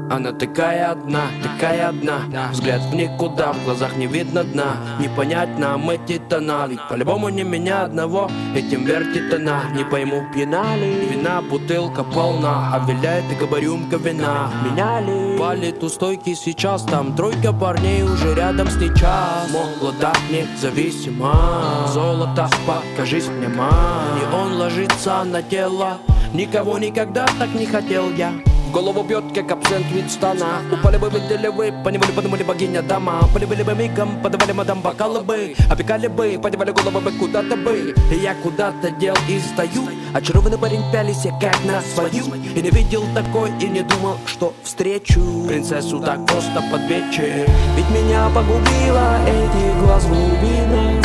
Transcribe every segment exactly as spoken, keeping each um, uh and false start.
Она такая одна, такая одна. Взгляд в никуда, в глазах не видно дна. Не понять нам эти тона, ведь по-любому не меня одного этим вертит она. Не пойму, пьяна ли вина, бутылка полна, а виляет и рюмка вина. Меня ли палит у стойки сейчас, там тройка парней уже рядом с ней час. Молода, независима, золото, покажись мне, ма. Не он ложится на тело, никого никогда так не хотел я. В голову бьет, как абсент вид стана. Упали бы, видели вы, поневоле подумали богиня дома. Полюбили бы мигом, подавали мадам бокалы бы. Опекали бы, подевали головы бы куда-то бы. И я куда-то дел и стою. Очарованный парень пялись как на свою. И не видел такой, и не думал, что встречу принцессу так просто под вечер. Ведь меня погубила эти глаз глубина.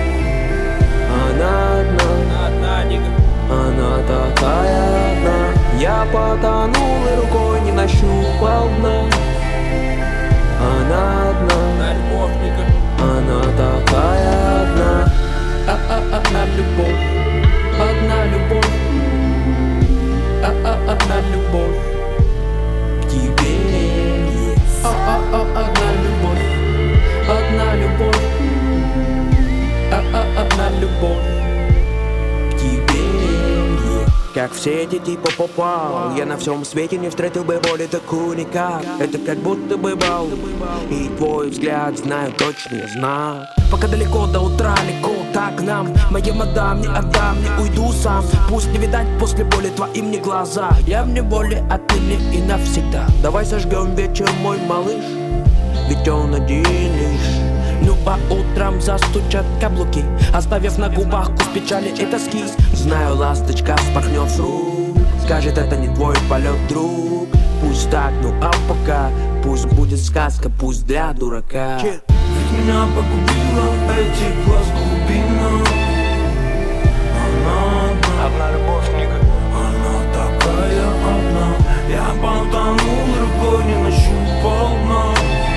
Она одна, она такая одна. Я потонул и рукой не нащупал дна. Она одна, она такая одна. А-а-одна любовь, одна любовь. А-а-одна любовь к тебе. А-а-одна любовь, одна любовь. А-а-одна любовь. Как все эти типа попал, я на всем свете не встретил бы боли такую никак. Это как будто бы бал, и твой взгляд знаю точный знак. Пока далеко до утра, легко так нам. Моей мадам не отдам, не уйду сам. Пусть не видать после боли твоим не глаза. Я в неволе отныне и навсегда. Давай сожгем вечер, мой малыш, ведь он один лишь. Ну а утром застучат каблуки, оставив на губах вкус печали и тоски. Знаю, ласточка вспорхнет с рук, скажет, это не твой полет, друг. Пусть так, ну а пока пусть будет сказка, пусть для дурака. Ведь меня погубила эти глаз глубина. Она одна, одна любовь, книга. Она такая одна. Я потонул, рукой не нащупал дна.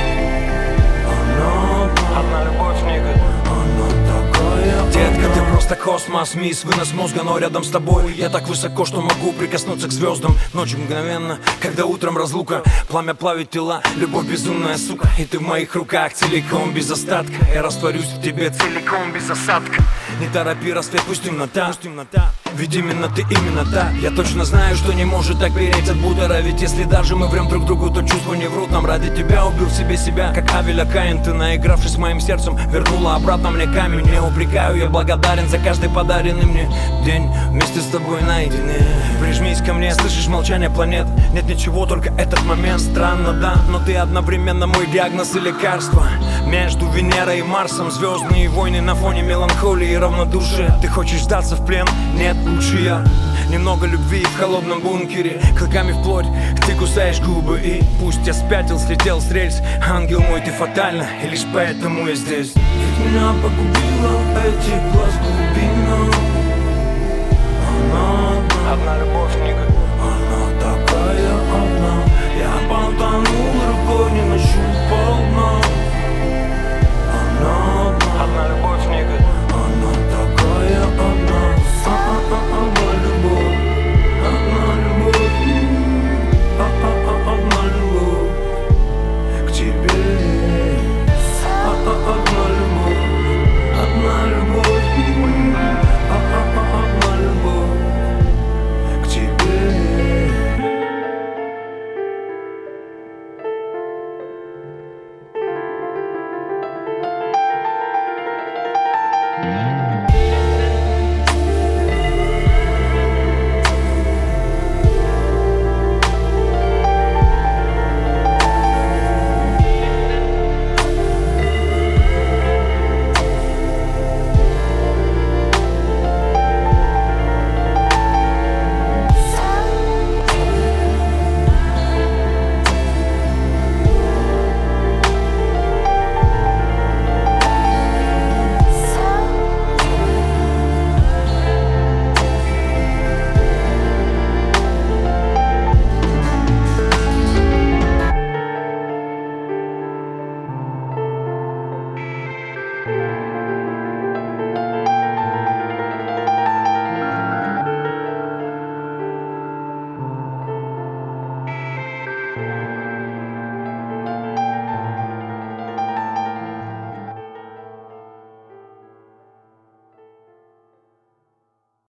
Одна любовь, книга. Она такая. Детка, ты просто космос, мисс, вынос мозга, но рядом с тобой я так высоко, что могу прикоснуться к звездам. Ночью мгновенно, когда утром разлука, пламя плавит тела, любовь безумная, сука. И ты в моих руках целиком, без остатка. Я растворюсь в тебе целиком, без осадка. Не торопи рассвет, пусть темнота, пусть темнота. Ведь именно ты, именно та. Я точно знаю, что не может так переть от бутера. Ведь если даже мы врем друг другу, то чувства не врут нам. Ради тебя убил в себе себя, как Авеля Каин. Ты, наигравшись с моим сердцем, вернула обратно мне камень. Не упрекаю, я благодарен за каждый подаренный мне день вместе с тобой наедине. Прижмись ко мне, слышишь молчание планет. Нет ничего, только этот момент. Странно, да, но ты одновременно мой диагноз и лекарство. Между Венерой и Марсом звездные войны на фоне меланхолии и равнодушия. Ты хочешь сдаться в плен? Нет, лучше я. Немного любви в холодном бункере, клыками в плоть ты кусаешь губы. И пусть я спятил, слетел с рельс, ангел мой, ты фатально, и лишь поэтому я здесь. Ведь меня погубила эти глаз глубина.